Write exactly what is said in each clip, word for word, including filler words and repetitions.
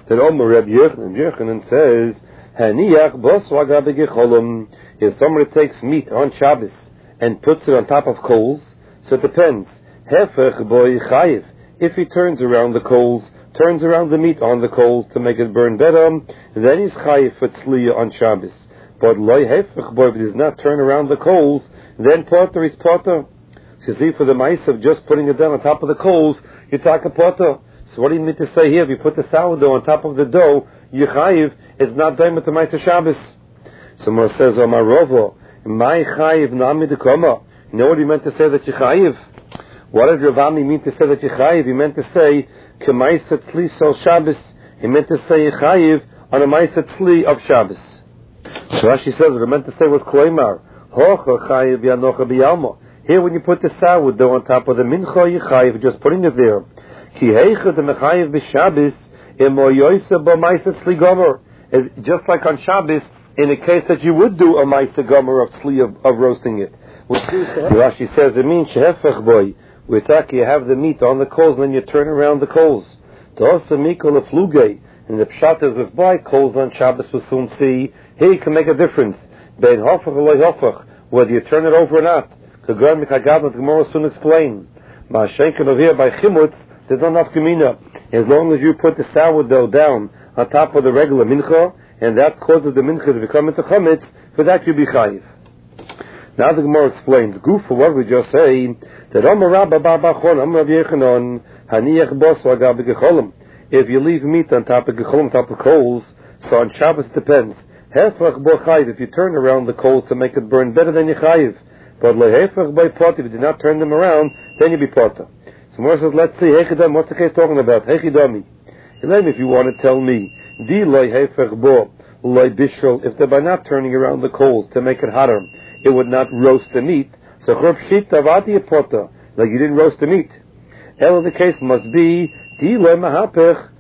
That Omer Reb Yochanan, Yochanan says, Haniach boswa gabe gecholom. If somebody takes meat on Shabbos and puts it on top of coals, so it depends. Hefech boy chayiv. If he turns around the coals, turns around the meat on the coals to make it burn better, then he's chayiv for tzliya on Shabbos. But loy hefech boy, if he does not turn around the coals, then potter is potter. So see, for the mice of just putting it down on top of the coals, you talk a potter. So what do you mean to say here? If you put the sourdough on top of the dough, you chayiv, it's not done with the mice of Shabbos. Someone says, Omar Rovo, my chayiv nami de koma. You know what he meant to say that you chayiv? What did Ravami mean to say that you chayiv? He meant to say, k'maisa tzli sol Shabbos. He meant to say you chayiv on a maisa tzli of Shabbos. So Rashi says, what he meant to say was kloimar. Hocha chayiv yanocha biyalma. Here when you put the sourdough on top of the mincha, you chayiv, just putting it there. Ki heicha de mechayiv b'Shabbos, imo yoysa bo maisa tzli gomer. Just like on Shabbos, in a case that you would do a maisa gomer of tzli of, of roasting it. Rashi says, it means shehefech boy. We're talking, you have the meat on the coals, and then you turn around the coals. To also mikol afluge, and the pshat is was by coals on Shabbos will soon see. Here you can make a difference. Bein hofach or loy hofach, whether you turn it over or not. Kagar mikagad, the Gemara will soon explain. Ma'ashenken over here by chimutz, there's not enough gemina. As long as you put the sourdough down on top of the regular mincha, and that causes the mincha to become into chametz, for that you be chayiv. Now the Gemara explains, goof for what we just say, that if you leave meat on top of gecholim, on top of coals, so on Shabbos it depends. If you turn around the coals to make it burn better, than you chayiv. But if you do not turn them around, then you be potter. So Gemara says, let's see, what's the case talking about? If you want to tell me, if they're by not turning around the coals to make it hotter, it would not roast the meat. So like you didn't roast the meat. Hell, the case must be that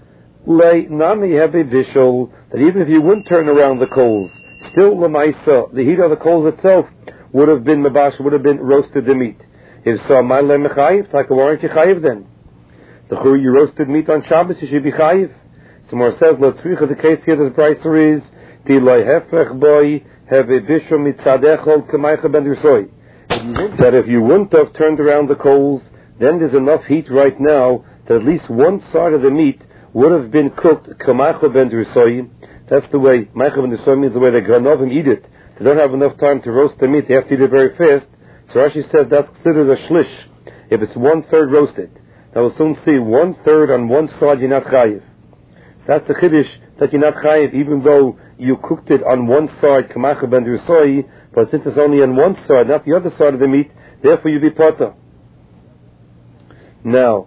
even if you wouldn't turn around the coals, still lemaisa, the heat of the coals itself would have been mabash, would have been roasted the meat. If so, my lemechayiv, like why aren't you chayiv then? The chur you roasted meat on Shabbos, you should be chayiv. Somewhere says, let's read the case here. This brayser is dilay hefech boy have a bishul mitzadechol k'maycha ben dirsoy. That if you wouldn't have turned around the coals, then there's enough heat right now that at least one side of the meat would have been cooked k'maycha ben dirsoy. That's the way maycha ben dirsoy means the way the granovim eat it. They don't have enough time to roast the meat; they have to eat it very fast. So Rashi says that's considered a shlish if it's one third roasted. Now we'll soon see one third on one side you're not chayiv. That's the chiddush that you're not chayiv, even though you cooked it on one side, k'macha ben dirsoy, but since it's only on one side, not the other side of the meat, therefore you be potter. Now,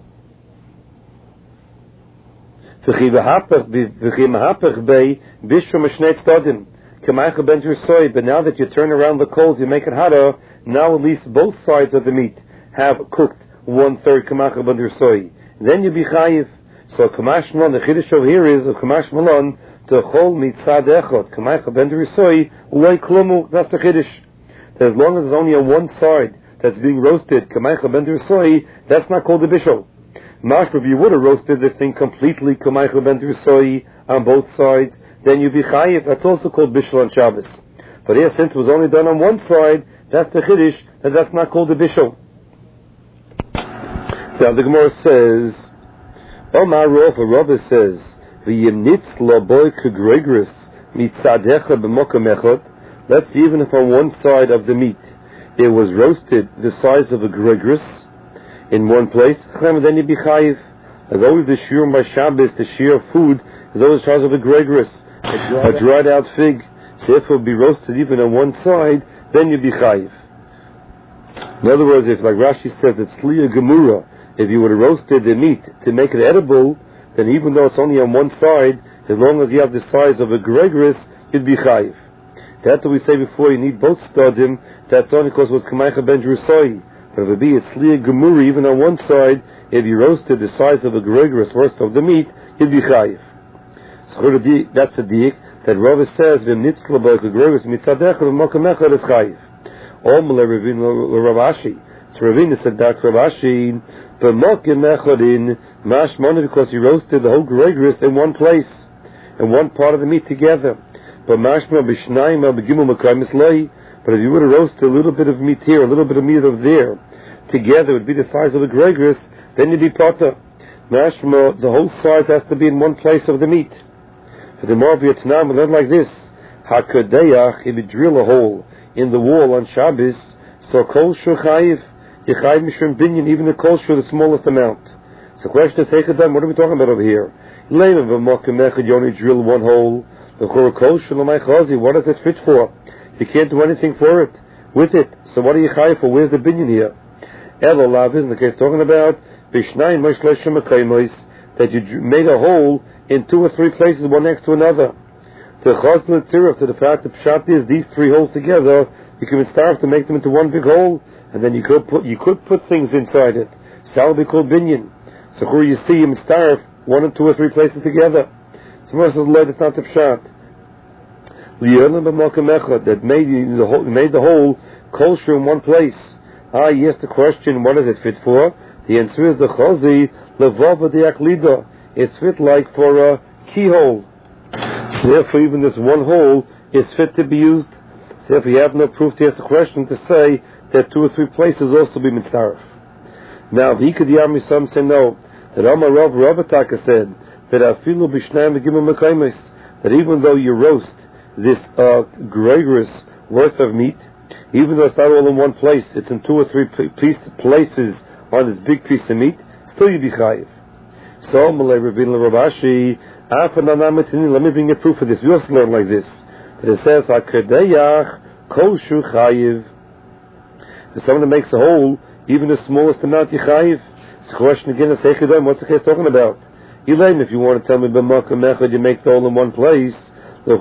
v'chi mahapach bei bishur m'shnei tzdadim, k'macha ben dirsoy, but now that you turn around the coals, you make it hotter, now at least both sides of the meat have cooked one third k'macha ben dirsoy. Then you be chayiv. So Kamash Malon, the Chiddush over here is of Kamash Malon to Chol Mitzad Echot Kamacha Ben Dirsoy Ulay Klumu. That's the Chiddush. That as long as there's only on one side that's being roasted Kamacha Ben Dirsoy, that's not called a bishul. Mashma, if you would have roasted the thing completely Kamacha Ben Dirsoy on both sides, then you'd be chayiv. That's also called bishul on Shabbos. But here, since it was only done on one side, that's the Chiddush, that that's not called a bishul. Now the Gemara says, Omar Rov, Rabbi says, "V'yimnitz laboy kegregris mitzadecha b'mokom echad." Let's see, even if on one side of the meat it was roasted the size of a gregris in one place, then you'd be chayiv. As always, the shiur by Shabbos, the shiur of food is always the size of a gregris, a dried out fig. So if it would be roasted even on one side, then you'd be chayiv. In other words, if like Rashi says, it's liya gemura. If you would have roasted the meat to make it edible, then even though it's only on one side, as long as you have the size of a gregris, you'd be chayiv. That's what we say before, you need both stadim. That's only because it was k'maycha ben dirsoy. But if it be it's liya gemuri, even on one side, if you roasted the size of a gregris worth of the meat, you'd be chayiv. So that's a diik that Rava says, v'nitzla b'o k'gregris mitzadecha v'mokom echad is chayiv. Omle Ravin l'Ravashi. So Ravina said that Ravashi, b'mokim echadin mashmona, because he roasted the whole gregris in one place. and one part of the meat together. But mashma b'shnayim al b'gimel mekayim islay. But if you were to roast a little bit of meat here, a little bit of meat over there, together it would be the size of a gregris, then you'd be potter. Mashma, the whole size has to be in one place of the meat. For the more of your tanam, we learn like this: Hakadeyach, if you drill a hole in the wall on Shabbos, so kol shur chayiv, you chayiv mishum binyan, even the kol shur, the smallest amount. So the question is, Heichadam, what are we talking about over here? Leilim v'mokim echad, you only drill one hole. The kol shur l'may chazi, what does it fit for? You can't do anything for it, with it. So what are you chayiv for? Where's the binyan here? Elo lav, isn't the case talking about bishnayim moshleshim mekayimos, that you made a hole in two or three places, one next to another. To chazl tziruf, to the fact that pshat is these three holes together, you can starve to make them into one big hole, and then you could put you could put things inside it. So that would be called binyan. So where you see him starve one or two or three places together. So most of the Lord, it's not the pshat. That made the hole, made the hole kosher in one place. Ah, yes, the question, what does it fit for? The answer is the chazi levava the aklida. It's fit like for a keyhole. So therefore, even this one hole is fit to be used. So if you have no proof to answer the question, to say that two or three places also be mitzaref. Now, the Ikad Yami, some say no. That Amar Rav Ravataka said that afilu b'shnayim v'gimel mekayimos, that even though you roast this uh, gregris worth of meat, even though it's not all in one place, it's in two or three piece, places on this big piece of meat, still you be chayiv. So, Malay Ravina Rabashi, let me bring a proof of this. We also learn like this. That it says, HaKadeyach kol shu chayiv. If someone makes a hole, even the smallest amount, you chayiv. So the question again is, what's the case talking about? Elaine, if you want to tell me, b'makam echad, you make the hole in one place, what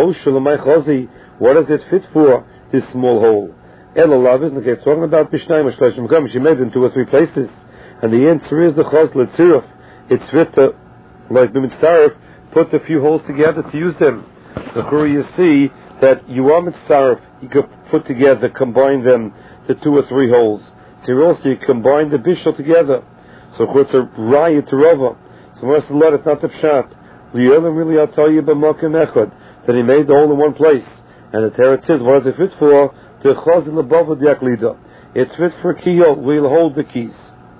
does it fit for, this small hole? Elalav isn't the case talking about Bishnayim Shleshim Gam. She made it in two or three places. And the answer is the Chaz L'Tziruf. It's fit to, like the Mitzaref, put a few holes together to use them. So here you see that you are Mitzaref, you could put together, combine them to two or three holes. So you also you combine the Bishul together. So it's a Raya to Rava. So most of the lot, it's not the Pshat. Li'olam really, I'll tell you, b'makom echad, that he made the hole in one place. And the Teretz says, what does it fit for? To chaz in the bava diaklida. It's fit for kiyot, we'll hold the keys.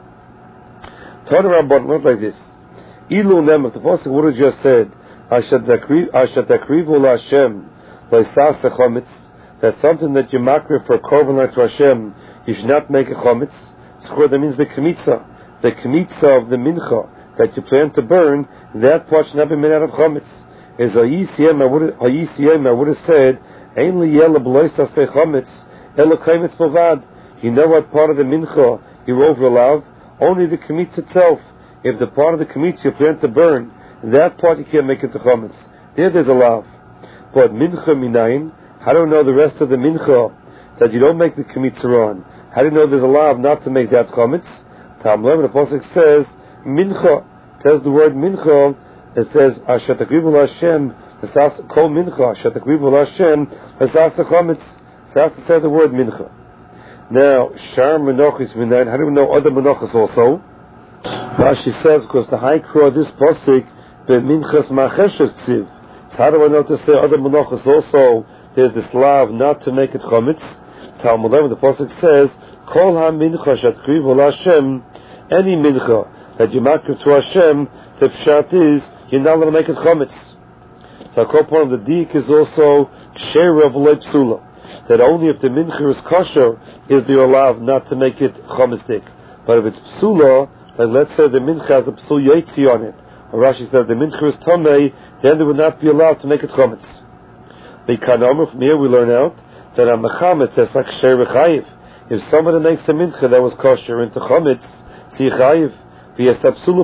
Turn around, but not like this. Ilu nem, the Pasuk would have just said, Ashat takrivu la'Hashem, lo'isas chometz, that's something that you makriv for korban like to Hashem, you should not make a chometz. So that means the kmitza, the kmitza of the mincha, that you plan to burn, that part should not be made out of chometz. As Hayisiyem, I would have said, Ein liyela b'loisa se chometz, elo kaimetz bovad. You know what part of the mincha you're over allowed? Only the kmitz itself. If the part of the kmitz you plan to burn, that part you can't make it to chometz. There, there's a lav. But mincha minayin, how do you know the rest of the mincha that you don't make the kmitz on? How do you know there's a lav not to make that chometz? Tam eleven, the pasuk says mincha. Says the word mincha. It says Asher takrivu la'Hashem, kol mincha. Asher takrivu la'Hashem, asas chometz. So I have to say the word mincha. Now, shar menachos minayin. How do we know other menachos also? Rashi says because the high crow of this pasuk be minchas macheshes tziv. So how do I know to say other menachos also? There's this lav not to make it chometz. Talmud eleven, the pasuk says kol ha mincha shatkrivu la'Hashem, any mincha that you makriv to Hashem, the pshat is you're not going to make it chometz. So a couple of the dik is also ksher of leipsula, that only if the mincha is kosher is the allowed not to make it chometzdik. But if it's psula, like let's say the mincha has a psul yotzi on it, or Rashi says the mincha is tamei, then they would not be allowed to make it chometz. The kanomer from here we learn out that a mechametz is like ksher v'chayiv. If somebody makes a mincha that was kosher into chometz, see chayiv. If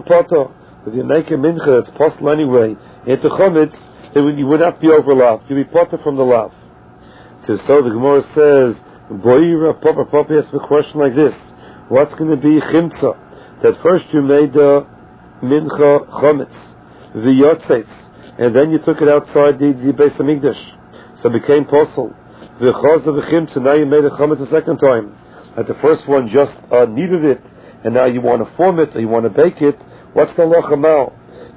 you make a mincha that's possible anyway into chometz, then you would not be overlapped. You'd be potter from the lav. So, so the Gemara says, Boira Papa Papa asks a question like this: what's going to be chimtza? That first you made the mincha chometz, the yotzes, and then you took it outside the, the Beis Hamikdash, so it became possible. The chaz of the chimtza, now you made a chometz a second time. At the first one just uh, needed it, and now you want to form it or you want to bake it. What's the halacha now?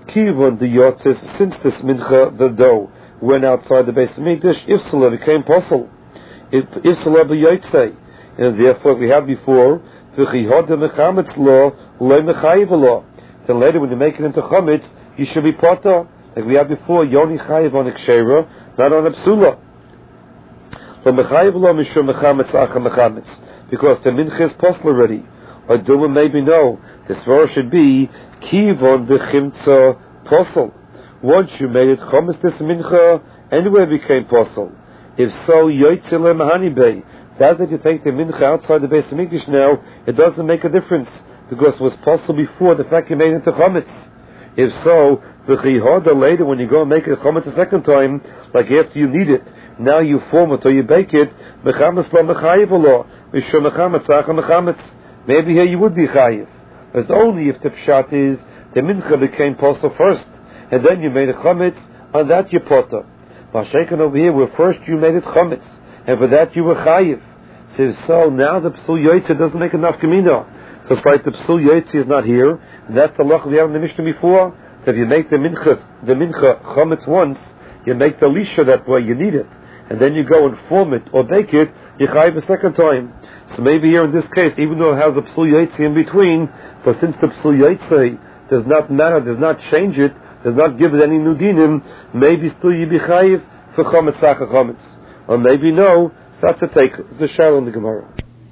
Kivon the yotzes, since this mincha, the dough, went outside the base of Mikdash, Ifsala became possible. If Ifsala b'yotzei, and therefore we had before, v'chihoda mechametz law, loy mechayiv law. Then later when you make it into chametz, you should be potter. Like we had before, yoni chayiv on a kshera, not on a psula. From mechayiv law, mishum mechametz acha mechametz. Because the mincha is possible already. Or Duma maybe no. This verse should be Kivon the Chimtza Posel. Once you made it Chometz this mincha, anywhere became Posel. If so, Yotzele Mahani Bey. That that you take the mincha outside the base of Mikdash now, it doesn't make a difference because it was possible before the fact you made it into Chometz. If so, the Chihoda later when you go and make it Chometz a second time, like after you need it, now you form it or you bake it, Mechametz lo Mechayiv lo, Mishum Mechametz Acha Mechametz. Maybe here you would be chayiv. It's only if the pshat is the mincha became posel first, and then you made a chametz, on that you potter. Mashaken over here, where first you made it chametz, and for that you were chayiv. So, so now the psul yotzei doesn't make enough kamina. So it's like the psul yotzei is not here. That's the loch we have in the Mishnah before. That if you make the mincha, the mincha chametz once, you make the lisha that way you need it, and then you go and form it or bake it, you chayiv a second time. So maybe here in this case, even though it has a psul yotzei in between, but since the psul yotzei does not matter, does not change it, does not give it any new dinim, maybe still you be chayiv for chometz sacha chometz. Or maybe no, so that's a take. It's a shal in the Gemara.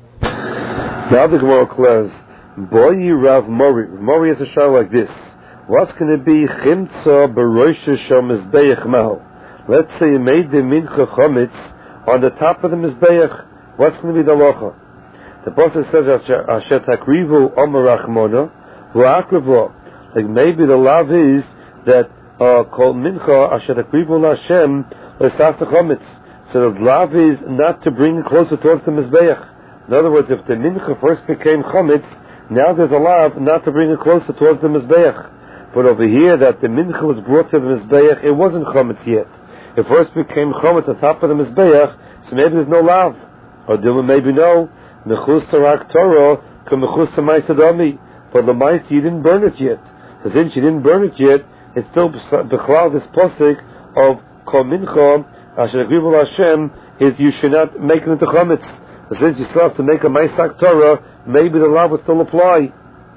Now the Gemara declares, Boyi Rav Mori. Mori has a shal like this. What's going to be chimtza b'roisha shel mizbeach mahal? Let's say you made the mincha chometz on the top of the mizbeach. What's going to be the locha? The Pasuk says, Asher takrivu omer rachmona, v'akrivu. Like maybe the lav is that kol mincha asher takrivu l'Hashem l'saf chometz. So the lav is not to bring it closer towards the mizbeach. In other words, if the mincha first became chometz, now there's a lav not to bring it closer towards the mizbeach. But over here, that the mincha was brought to the mizbeach, it wasn't chometz yet. It first became chometz on top of the mizbeach, so maybe there's no lav. Or Dilma maybe no. Mechus Tarak Torah, Kamechus Tamaisadami. But the mice, you didn't burn it yet. So since you didn't burn it yet, it's still Bechlal, this posik of Kol Mincha, Asher Agrivu Hashem, is you should not make it into Chometz. So since you still have to make a Maisak Torah, maybe the law will still apply.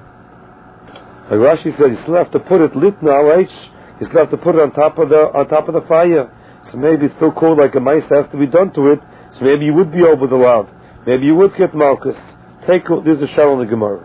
Like Rashi said, you still have to put it lit now, H. You still have to put it on top of the on top of the fire. So maybe it's still called like a mice has to be done to it. So maybe you would be over the law. Maybe you would get Malchus. Take there's a shal in the Gemara.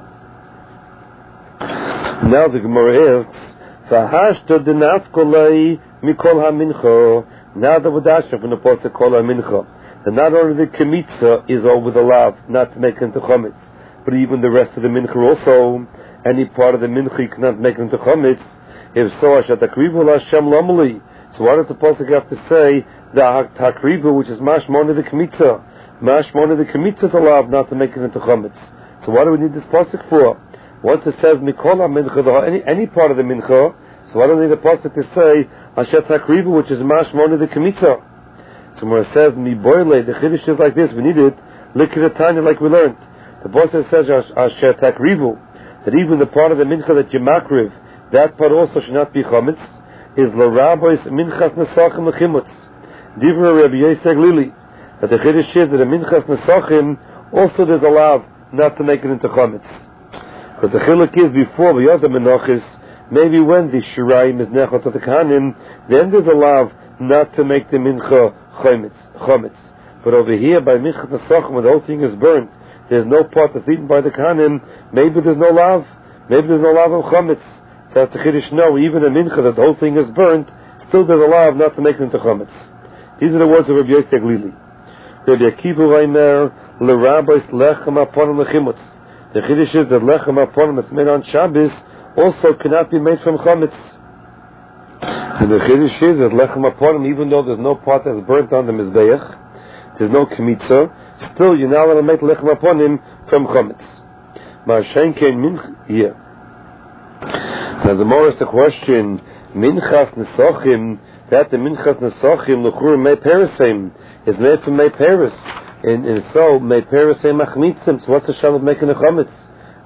Now the Gemara is V'hashta denafkolei mikol hamincha. Now the Vadasha from the Pasuk kol hamincha. That not only the kemitza is over the lav, not to make it into chometz, but even the rest of the mincha also. Any part of the mincha you cannot make it into chometz. If so, ashat takrivu l'Hashem lomali. So what does the Pasuk have to say? The takrivu, which is mashmon of the kemitza. Mashmon of the kemitza is allowed not to make it into chometz. So what do we need this pasuk for? Once it says mikol mincha, any any part of the mincha, so why don't we need the pasuk to say asher takrivu, which is mashmon of the kemitza? So when it says mi boile, the chiddush is like this. We need it likidatanya, like we learned. The pasuk says asher takrivu, that even the part of the mincha that you makriv, that part also should not be chometz. Is l'rabbis minchas nesachim lechimutz. Divra Rabbi Yosef Lili. That the chiddush is that the minchas nesachim also there's allowed not to make it into chometz. Because the chiluk is before the other menachis, maybe when the shirayim is nechot of the kahanim, then there's allowed not to make the mincha chometz. chometz. But over here by minchas nesachim, when the whole thing is burnt, there's no part that's eaten by the kahanim. Maybe there's no lav. Maybe there's no lav of chometz. So that's the chiddush. No, even a mincha that the whole thing is burnt, still there's a lav not to make it into chometz. These are the words of Rabbi Yosef Lili. Rabbi Akiva Reimer l'rabbis lechem aponim lechimutz. The chiddush is that lechem aponim that's made on Shabbos also cannot be made from chometz. And the chiddush is that lechem aponim, even though there's no part that's burnt on the mizbeach, there's no kemitza, still you're not allowed to make lechem aponim from chometz. Ma'ashen kein minch here. Now the more is the question, minchas nesochim, that the minchas nesochim l'chur mei perisim is made from mei peris, and, and so mei perisim machmitzim. So what's the shal of making a chometz?